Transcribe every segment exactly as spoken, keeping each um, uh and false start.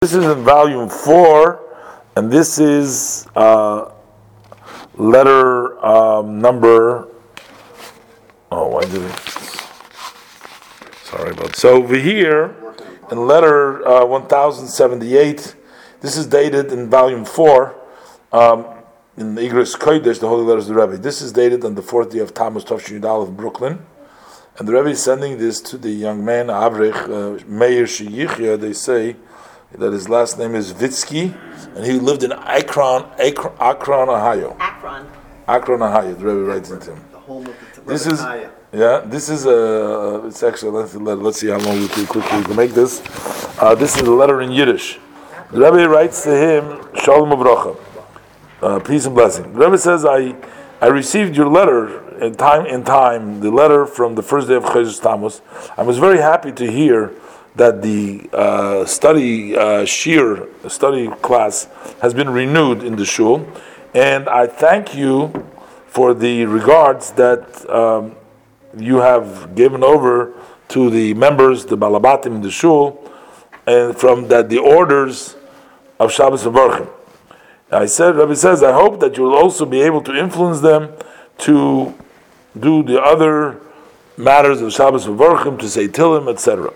This is in volume four, and this is uh, letter um, number. Oh, why did it? Sorry about. So over here, in letter uh, one thousand seventy-eight, this is dated in volume four, um, in the Igros Kodesh, the Holy Letters of the Rebbe. This is dated on the fourth day of Tammuz Tavshin Yud of Brooklyn, and the Rebbe is sending this to the young man Avrech uh, Meir Sheyichya. They say that his last name is Vitsky, and he lived in Akron, Akron, Akron, Ohio. Akron. Akron, Ohio. The Rebbe writes into him. The home of the This is yeah. This is a. It's actually let's let's see how long we can quickly can make this. Uh, this is a letter in Yiddish. The Rebbe writes to him, Shalom Uvracha, uh, peace and blessing. The Rebbe says, I I received your letter in time in time. The letter from the first day of Chodesh Tammuz. I was very happy to hear that the uh, study uh, shir study class has been renewed in the shul, and I thank you for the regards that um, you have given over to the members, the balabatim in the shul, and from that the orders of Shabbos V'Vorchim. I said, Rabbi says, I hope that you will also be able to influence them to do the other matters of Shabbos V'Vorchim, to say Tillim, et cetera.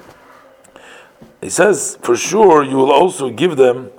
He says, for sure, you will also give them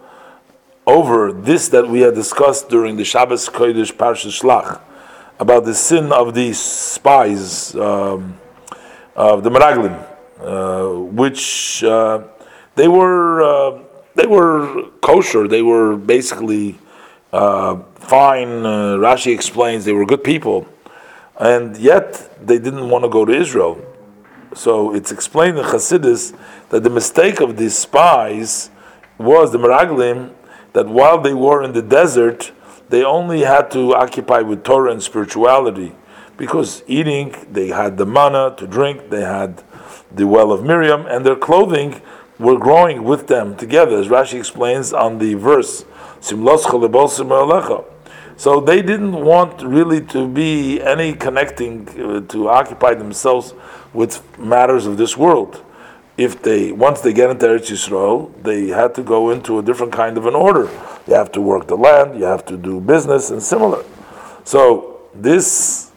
over this that we had discussed during the Shabbos Kodesh Parshas Shlach, about the sin of the spies, um, of the Meraglim, uh, which uh, they were uh, they were kosher, they were basically uh, fine. Uh, Rashi explains they were good people, and yet they didn't want to go to Israel. So it's explained in Chassidus that the mistake of these spies was the Meraglim, that while they were in the desert, they only had to occupy with Torah and spirituality, because eating, they had the manna to drink, they had the well of Miriam, and their clothing were growing with them together, as Rashi explains on the verse, Simloscha lebolsim alecha. So they didn't want really to be any connecting, uh, to occupy themselves with matters of this world. If they, once they get into Eretz Yisrael, they had to go into a different kind of an order. You have to work the land, you have to do business, and similar. So this,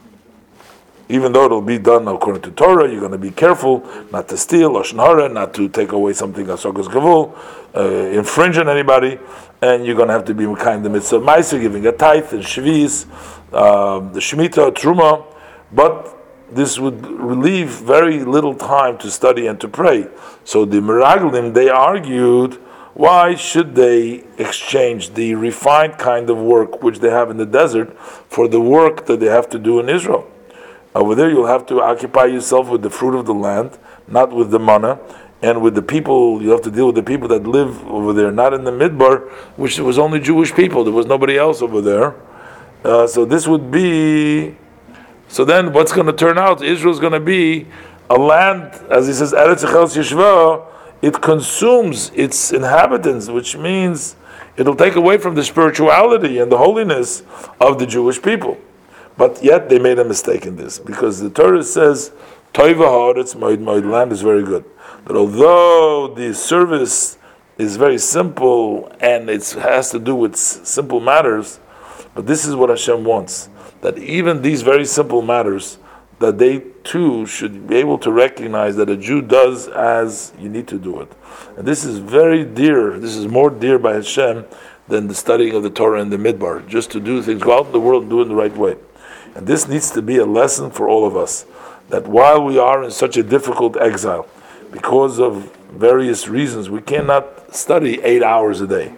even though it'll be done according to Torah, you're going to be careful not to steal, lashon hara, not to take away something asogas gavul, uh, infringe on anybody, and you're going to have to be kind of mitzvah ma'aser, giving a tithe and shvis, um, the shemitah, truma, but this would relieve very little time to study and to pray. So the Meraglim, they argued, why should they exchange the refined kind of work which they have in the desert for the work that they have to do in Israel? Over there you'll have to occupy yourself with the fruit of the land, not with the manna, and with the people, you have to deal with the people that live over there, not in the Midbar, which was only Jewish people, there was nobody else over there. Uh, so this would be... So then what's going to turn out, Israel's going to be a land, as he says, Eretz Echel Yeshva, it consumes its inhabitants, which means it'll take away from the spirituality and the holiness of the Jewish people. But yet they made a mistake in this, because the Torah says, Toiva ha'aretz moed moed, land is very good. But although the service is very simple and it has to do with simple matters, but this is what Hashem wants, that even these very simple matters, that they too should be able to recognize that a Jew does as you need to do it. And this is very dear, this is more dear by Hashem than the studying of the Torah in the Midbar, just to do things, go out in the world and do it in the right way. And this needs to be a lesson for all of us, that while we are in such a difficult exile, because of various reasons, we cannot study eight hours a day.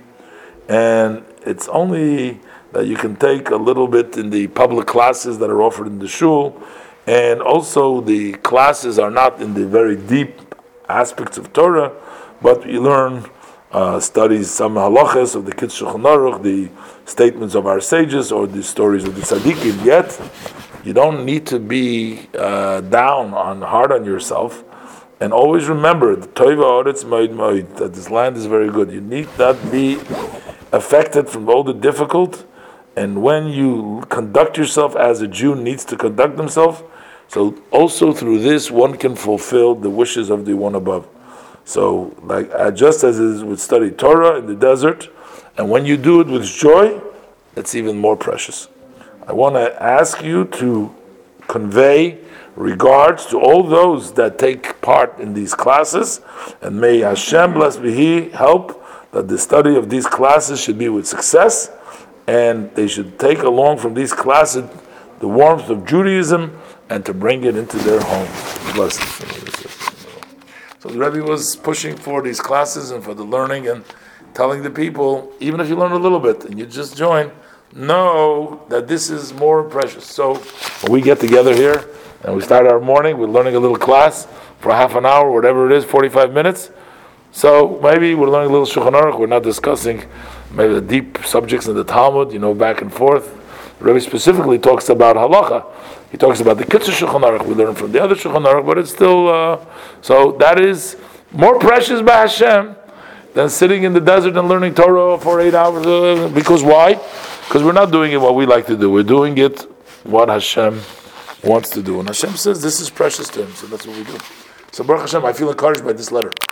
And it's only that you can take a little bit in the public classes that are offered in the shul, and also the classes are not in the very deep aspects of Torah, but you learn uh, studies, some halachas of the Kitzur Shulchan Aruch, the statements of our sages, or the stories of the tzaddikim. Yet, you don't need to be uh, down on hard on yourself, and always remember the Toiva Oretz Moed Moed, that this land is very good. You need not be affected from all the difficult. And when you conduct yourself as a Jew needs to conduct himself, so also through this one can fulfill the wishes of the one above. So, like uh, just as it is with study Torah in the desert, and when you do it with joy, it's even more precious. I want to ask you to convey regards to all those that take part in these classes, and may Hashem, blessed be He, help that the study of these classes should be with success, and they should take along from these classes the warmth of Judaism and to bring it into their homes. Bless you. So the Rebbe was pushing for these classes and for the learning and telling the people, even if you learn a little bit and you just join, know that this is more precious. So when we get together here and we start our morning, we're learning a little class for half an hour, whatever it is, forty-five minutes. So maybe we're learning a little Shulchan Aruch. We're not discussing maybe the deep subjects in the Talmud, you know, back and forth. The Rebbe specifically talks about halacha. He talks about the Kitzur Shulchan Aruch. We learn from the other Shulchan Aruch, but it's still uh, so that is more precious by Hashem than sitting in the desert and learning Torah for eight hours. Uh, because why? Because we're not doing it what we like to do. We're doing it what Hashem wants to do, and Hashem says this is precious to Him. So that's what we do. So Baruch Hashem, I feel encouraged by this letter.